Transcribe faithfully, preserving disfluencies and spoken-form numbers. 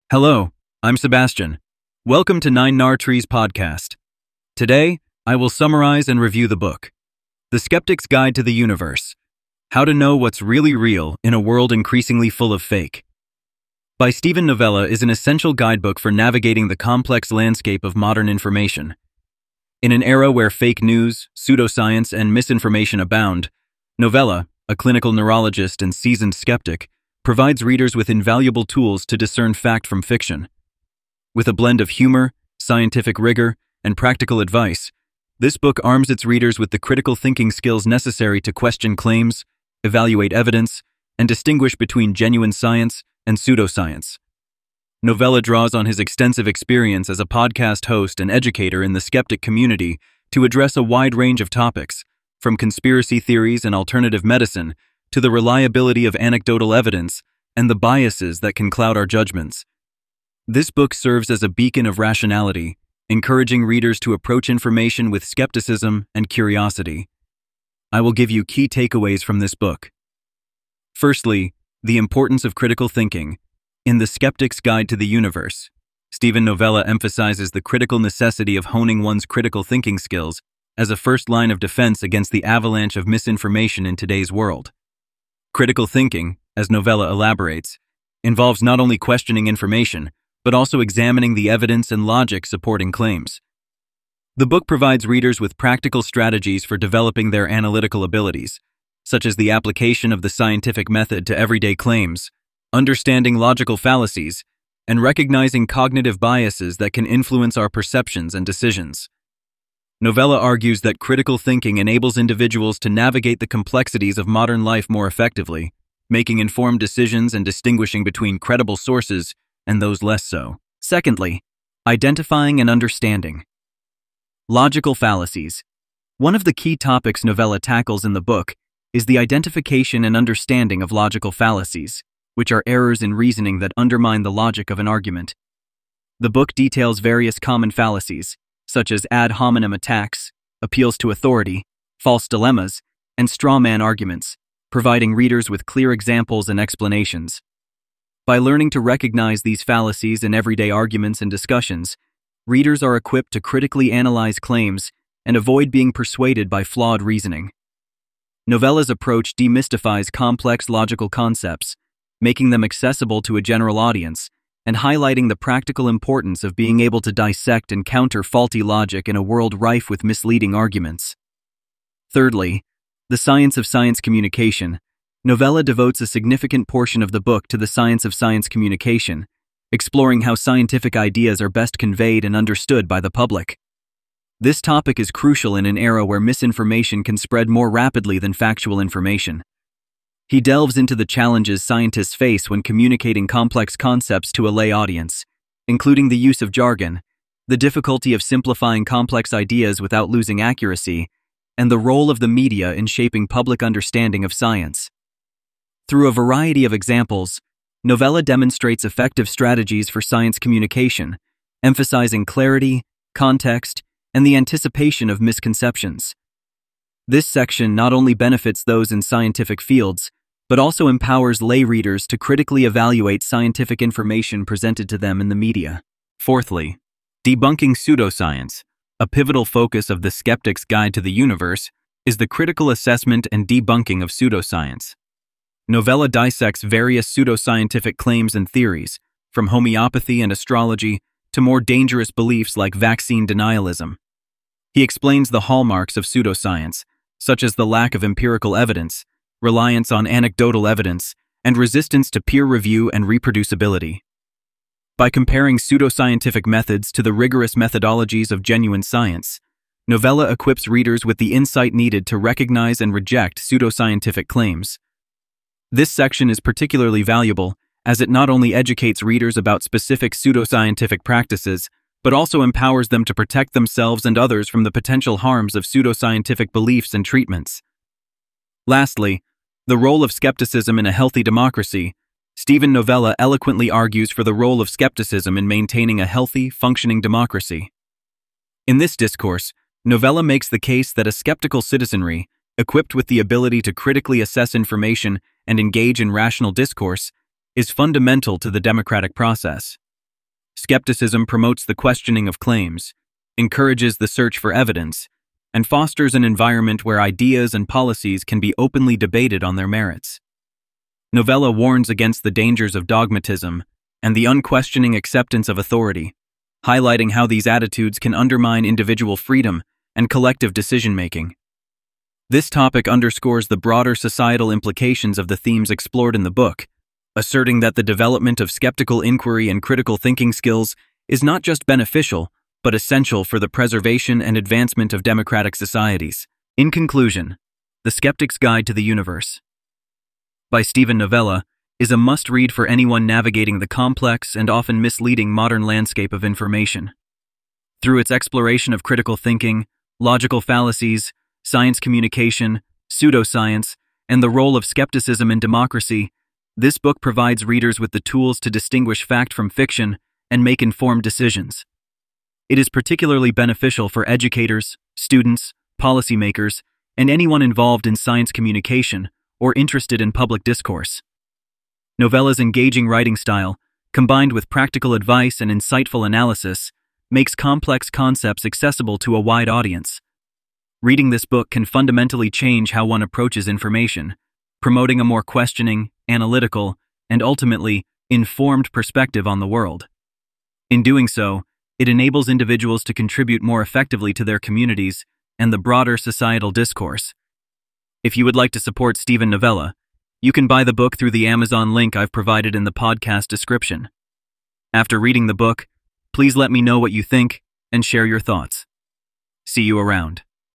Hello, I'm Sebastian. Welcome to Nine Nar Trees podcast. Today, I will summarize and review the book, The Skeptic's Guide to the Universe: How to Know What's Really Real in a World Increasingly Full of Fake. By Steven Novella is an essential guidebook for navigating the complex landscape of modern information. In an era where fake news, pseudoscience, and misinformation abound, Novella, a clinical neurologist and seasoned skeptic, provides readers with invaluable tools to discern fact from fiction. With a blend of humor, scientific rigor, and practical advice, this book arms its readers with the critical thinking skills necessary to question claims, evaluate evidence, and distinguish between genuine science and pseudoscience. Novella draws on his extensive experience as a podcast host and educator in the skeptic community to address a wide range of topics, from conspiracy theories and alternative medicine to the reliability of anecdotal evidence and the biases that can cloud our judgments. This book serves as a beacon of rationality, encouraging readers to approach information with skepticism and curiosity. I will give you key takeaways from this book. Firstly, the importance of critical thinking. In The Skeptic's Guide to the Universe, Steven Novella emphasizes the critical necessity of honing one's critical thinking skills as a first line of defense against the avalanche of misinformation in today's world. Critical thinking, as Novella elaborates, involves not only questioning information, but also examining the evidence and logic supporting claims. The book provides readers with practical strategies for developing their analytical abilities, such as the application of the scientific method to everyday claims, understanding logical fallacies, and recognizing cognitive biases that can influence our perceptions and decisions. Novella argues that critical thinking enables individuals to navigate the complexities of modern life more effectively, making informed decisions and distinguishing between credible sources and those less so. Secondly, identifying and understanding. Logical fallacies. One of the key topics Novella tackles in the book is the identification and understanding of logical fallacies, which are errors in reasoning that undermine the logic of an argument. The book details various common fallacies, such as ad hominem attacks, appeals to authority, false dilemmas, and straw man arguments, providing readers with clear examples and explanations. By learning to recognize these fallacies in everyday arguments and discussions, readers are equipped to critically analyze claims and avoid being persuaded by flawed reasoning. Novella's approach demystifies complex logical concepts, making them accessible to a general audience, and highlighting the practical importance of being able to dissect and counter faulty logic in a world rife with misleading arguments. Thirdly, the science of science communication. Novella devotes a significant portion of the book to the science of science communication, exploring how scientific ideas are best conveyed and understood by the public. This topic is crucial in an era where misinformation can spread more rapidly than factual information. He delves into the challenges scientists face when communicating complex concepts to a lay audience, including the use of jargon, the difficulty of simplifying complex ideas without losing accuracy, and the role of the media in shaping public understanding of science. Through a variety of examples, Novella demonstrates effective strategies for science communication, emphasizing clarity, context, and the anticipation of misconceptions. This section not only benefits those in scientific fields, but also empowers lay readers to critically evaluate scientific information presented to them in the media. Fourthly, debunking pseudoscience. A pivotal focus of The Skeptic's Guide to the Universe is the critical assessment and debunking of pseudoscience. Novella dissects various pseudoscientific claims and theories, from homeopathy and astrology to more dangerous beliefs like vaccine denialism. He explains the hallmarks of pseudoscience, such as the lack of empirical evidence, reliance on anecdotal evidence, and resistance to peer review and reproducibility. By comparing pseudoscientific methods to the rigorous methodologies of genuine science, Novella equips readers with the insight needed to recognize and reject pseudoscientific claims. This section is particularly valuable as it not only educates readers about specific pseudoscientific practices, but also empowers them to protect themselves and others from the potential harms of pseudoscientific beliefs and treatments. Lastly, the role of skepticism in a healthy democracy. Steven Novella eloquently argues for the role of skepticism in maintaining a healthy, functioning democracy. In this discourse, Novella makes the case that a skeptical citizenry, equipped with the ability to critically assess information and engage in rational discourse, is fundamental to the democratic process. Skepticism promotes the questioning of claims, encourages the search for evidence, and fosters an environment where ideas and policies can be openly debated on their merits. Novella warns against the dangers of dogmatism and the unquestioning acceptance of authority, highlighting how these attitudes can undermine individual freedom and collective decision-making. This topic underscores the broader societal implications of the themes explored in the book, asserting that the development of skeptical inquiry and critical thinking skills is not just beneficial, but essential for the preservation and advancement of democratic societies. In conclusion, The Skeptic's Guide to the Universe by Steven Novella is a must-read for anyone navigating the complex and often misleading modern landscape of information. Through its exploration of critical thinking, logical fallacies, science communication, pseudoscience, and the role of skepticism in democracy, this book provides readers with the tools to distinguish fact from fiction and make informed decisions. It is particularly beneficial for educators, students, policymakers, and anyone involved in science communication or interested in public discourse. Novella's engaging writing style, combined with practical advice and insightful analysis, makes complex concepts accessible to a wide audience. Reading this book can fundamentally change how one approaches information, promoting a more questioning, analytical, and ultimately, informed perspective on the world. In doing so, it enables individuals to contribute more effectively to their communities and the broader societal discourse. If you would like to support Steven Novella, you can buy the book through the Amazon link I've provided in the podcast description. After reading the book, please let me know what you think and share your thoughts. See you around.